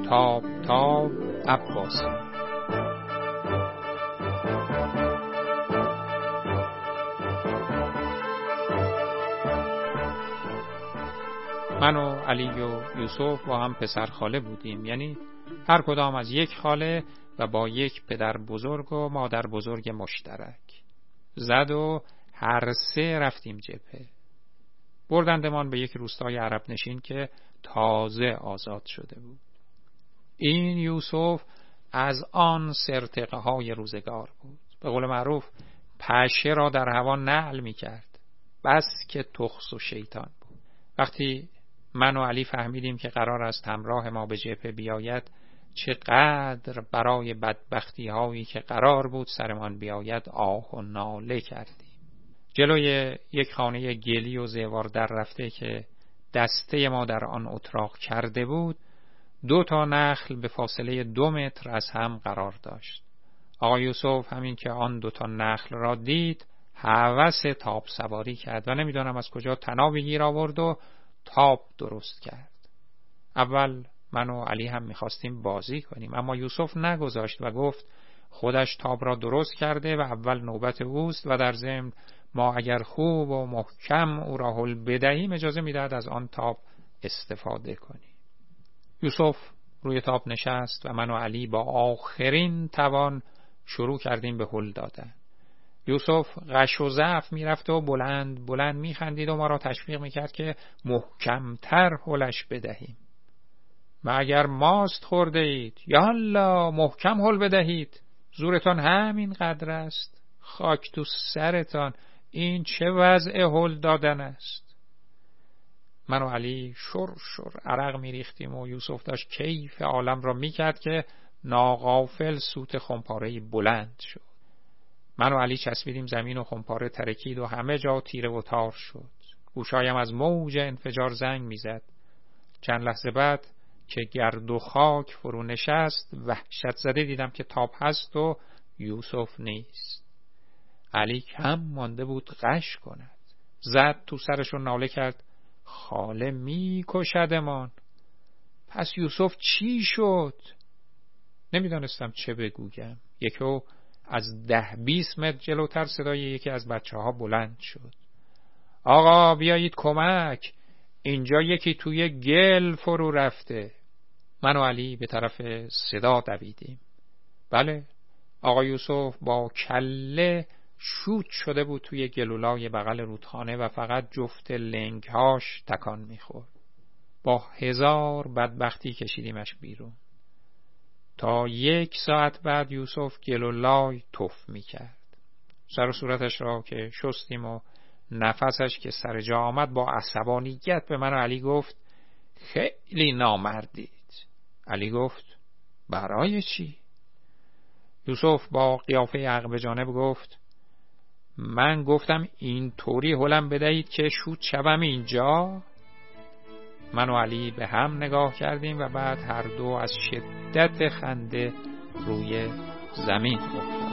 تاب عباسی. من و علی و یوسف با هم پسر خاله بودیم، یعنی هر کدام از یک خاله و با یک پدر بزرگ و مادر بزرگ مشترک. زد و هر سه رفتیم جبهه. بردندمان به یک روستای عرب نشین که تازه آزاد شده بود. این یوسف از آن سرتقه های روزگار بود. به قول معروف پشه را در هوا نعل می کرد، بس که تخس و شیطان بود. وقتی من و علی فهمیدیم که قرار است همراه ما به جبهه بیاید، چقدر برای بدبختی هایی که قرار بود سرمان بیاید آه و ناله کردیم. جلوی یک خانه گلی و زیوار در رفته که دسته ما در آن اتراق کرده بود، 2 نخل به فاصله 2 متر از هم قرار داشت. آقا یوسف همین که آن 2 نخل را دید هوس تاب سواری کرد و نمیدانم از کجا طنابی گیر آورد و تاب درست کرد. اول من و علی هم میخواستیم بازی کنیم، اما یوسف نگذاشت و گفت خودش تاب را درست کرده و اول نوبت اوست و در ضمن ما اگر خوب و محکم او را هل بدهیم اجازه میدهد از آن تاب استفاده کنیم. یوسف روی تاب نشست و من و علی با آخرین توان شروع کردیم به هل دادن. یوسف غش و ضعف میرفت و بلند بلند میخندید و ما را تشویق میکرد که محکمتر هلش بدهیم. و اگر ماست خورده اید یا الله محکم هل بدهید، زورتان همین قدر است. خاک تو سرتان، این چه وضع هل دادن است؟ من و علی شر عرق میریختیم و یوسف داشت کیف عالم را میکرد که ناغافل سوت خمپاره‌ای بلند شد. من و علی چسبیدیم زمین و خمپاره ترکید و همه جا تیره و تار شد. گوشایم از موج انفجار زنگ میزد. چند لحظه بعد که گرد و خاک فرو نشست وحشت زده دیدم که تاب هست و یوسف نیست. علی کم مانده بود غش کند. زد تو سرش و ناله کرد خاله می کشدمان. پس یوسف چی شد؟ نمیدانستم چه بگویم. یکو از 10-20 متر جلوتر صدای یکی از بچه‌ها بلند شد. آقا بیایید کمک، اینجا یکی توی گل فرو رفته. من و علی به طرف صدا دویدیم. بله، آقا یوسف با کله شوت شده بود توی گلولای بغل رودخانه و فقط جفت لنگهاش تکان میخورد. با 1000 بدبختی کشیدیمش بیرون. تا 1 ساعت بعد یوسف گلولای تف میکرد. سر و صورتش را که شستیم و نفسش که سر جا آمد با عصبانیت به من و علی گفت خیلی نامردید. علی گفت برای چی؟ یوسف با قیافه عقب به جانب گفت من گفتم این طوری هلم بدهید که شوت شوم اینجا. من و علی به هم نگاه کردیم و بعد هر دو از شدت خنده روی زمین افتادیم.